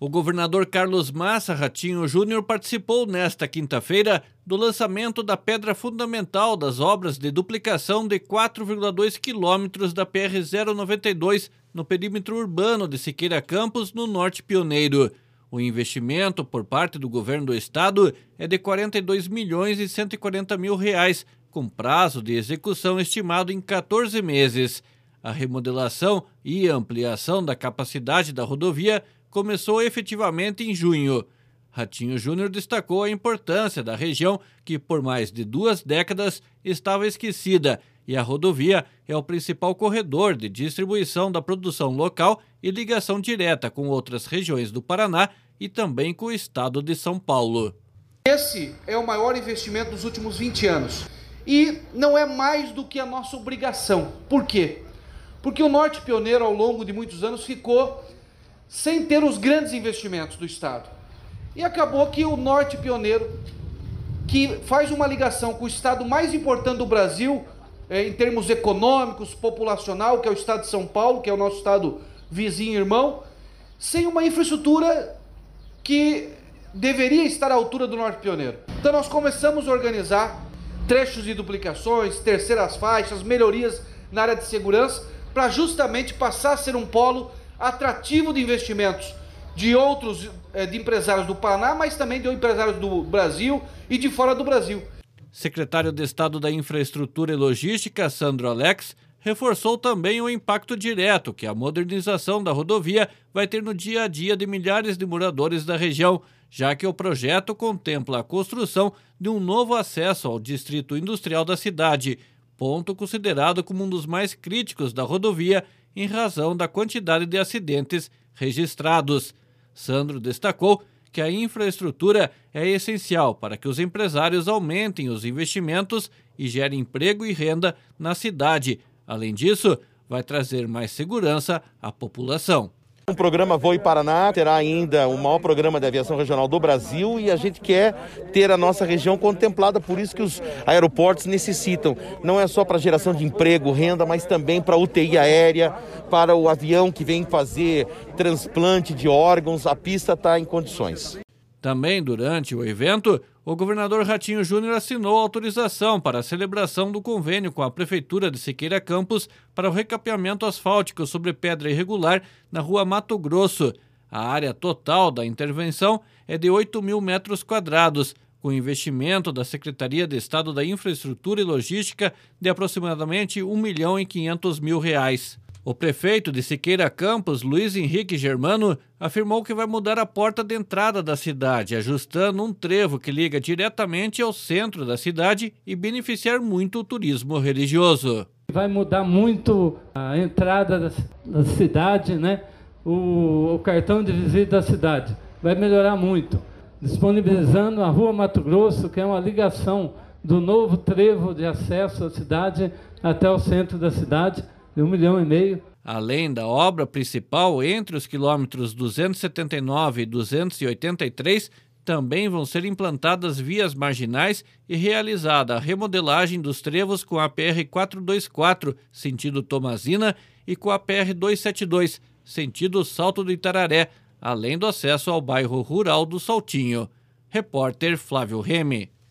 O governador Carlos Massa Ratinho Júnior participou nesta quinta-feira do lançamento da pedra fundamental das obras de duplicação de 4,2 quilômetros da PR-092 no perímetro urbano de Siqueira Campos, no Norte Pioneiro. O investimento por parte do governo do estado é de R$ 42.140.000, com prazo de execução estimado em 14 meses. A remodelação e ampliação da capacidade da rodovia começou efetivamente em junho. Ratinho Júnior destacou a importância da região, que por mais de 2 décadas estava esquecida, e a rodovia é o principal corredor de distribuição da produção local e ligação direta com outras regiões do Paraná e também com o estado de São Paulo. Esse é o maior investimento dos últimos 20 anos e não é mais do que a nossa obrigação. Por quê? Porque o Norte Pioneiro, ao longo de muitos anos, ficou sem ter os grandes investimentos do estado. E acabou que o Norte Pioneiro, que faz uma ligação com o estado mais importante do Brasil, em termos econômicos, populacional, que é o estado de São Paulo, que é o nosso estado vizinho e irmão, sem uma infraestrutura que deveria estar à altura do Norte Pioneiro. Então nós começamos a organizar trechos de duplicações, terceiras faixas, melhorias na área de segurança, para justamente passar a ser um polo atrativo de investimentos de outros de empresários do Paraná, mas também de empresários do Brasil e de fora do Brasil. Secretário de Estado da Infraestrutura e Logística, Sandro Alex, reforçou também o impacto direto que a modernização da rodovia vai ter no dia a dia de milhares de moradores da região, já que o projeto contempla a construção de um novo acesso ao distrito industrial da cidade, ponto considerado como um dos mais críticos da rodovia em razão da quantidade de acidentes registrados. Sandro destacou que a infraestrutura é essencial para que os empresários aumentem os investimentos e gerem emprego e renda na cidade. Além disso, vai trazer mais segurança à população. O programa Voe Paraná terá ainda o maior programa de aviação regional do Brasil e a gente quer ter a nossa região contemplada, por isso que os aeroportos necessitam, não é só para geração de emprego, renda, mas também para UTI aérea, para o avião que vem fazer transplante de órgãos, a pista está em condições. Também durante o evento, o governador Ratinho Júnior assinou autorização para a celebração do convênio com a Prefeitura de Siqueira Campos para o recapeamento asfáltico sobre pedra irregular na rua Mato Grosso. A área total da intervenção é de 8.000 metros quadrados, com investimento da Secretaria de Estado da Infraestrutura e Logística de aproximadamente R$ 1.500.000. O prefeito de Siqueira Campos, Luiz Henrique Germano, afirmou que vai mudar a porta de entrada da cidade, ajustando um trevo que liga diretamente ao centro da cidade e beneficiar muito o turismo religioso. Vai mudar muito a entrada da cidade, né? O cartão de visita da cidade. Vai melhorar muito, disponibilizando a Rua Mato Grosso, que é uma ligação do novo trevo de acesso à cidade até o centro da cidade, de 1,5 milhão. Além da obra principal, entre os quilômetros 279 e 283, também vão ser implantadas vias marginais e realizada a remodelagem dos trevos com a PR-424, sentido Tomazina, e com a PR-272, sentido Salto do Itararé, além do acesso ao bairro rural do Saltinho. Repórter Flávio Remy.